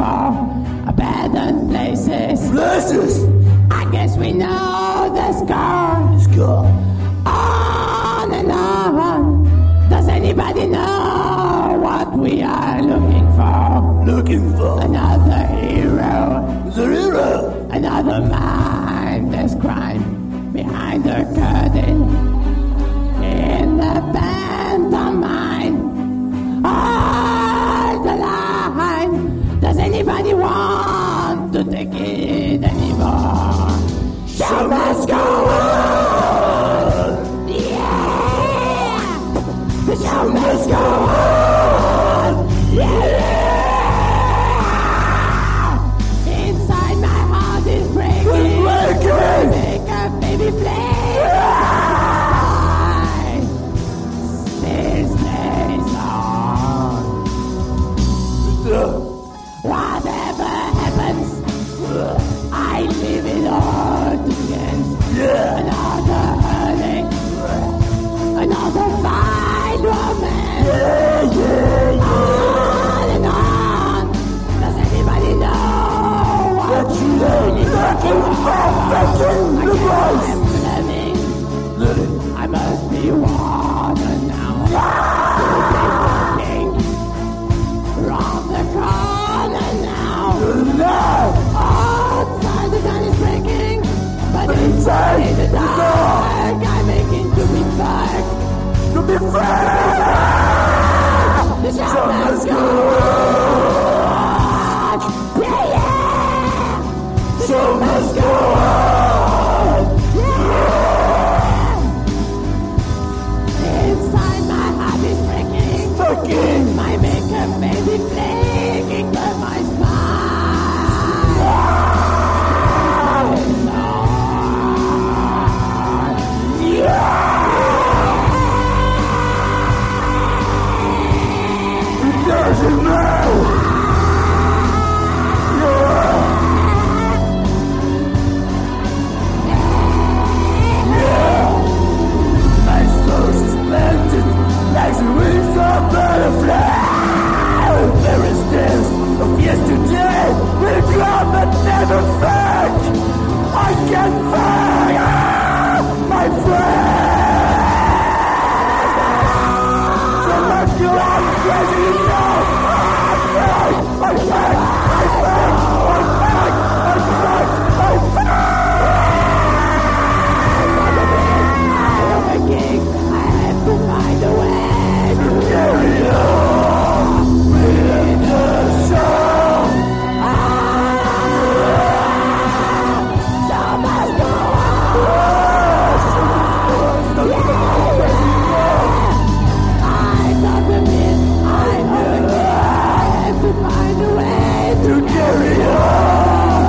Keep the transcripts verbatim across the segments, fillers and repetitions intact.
for abandoned places. Places! I guess we know the score. Let's go. On and on. Does anybody know what we are looking for? Looking for Another hero. the hero. Another mindless crime behind the curtain. In the pantomime. Hold the line. Does anybody want to take it anymore? Show must go on. Yeah. The show must go on. Yeah. Inside my heart is breaking. Breaking. Make a baby play. Still stays on. Whatever happens, I live it all again. Yeah. Another heartache, another fine romance. Yeah, yeah, yeah. On and on. Does anybody know what What you know? Looking for fucking the voice. I'm living? Living. I must be water now. Still be walking round the corner now. Now. Outside the gun is breaking, but But inside inside the the dark, I'm making to be back. To be free. The So show let's must go. on. Yeah, yeah. So must go on. Inside my heart is breaking. Fucking. My makeup baby flaking by my spine. It's It doesn't matter. My soul is planted like the wings of butterfly. There is this of yesterday will come but never fade. I can find my friend. So much you are crazy enough. I beg, I beg, I beg, I beg, I beg, I beg. a king. I have to find a way to Carry on with the show. show must go I got the miss. I have a king. I have to find a way to To carry on.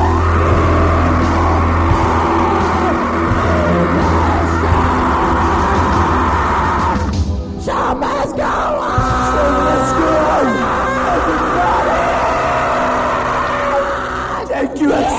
show must go on. Let's go, everybody. Thank you.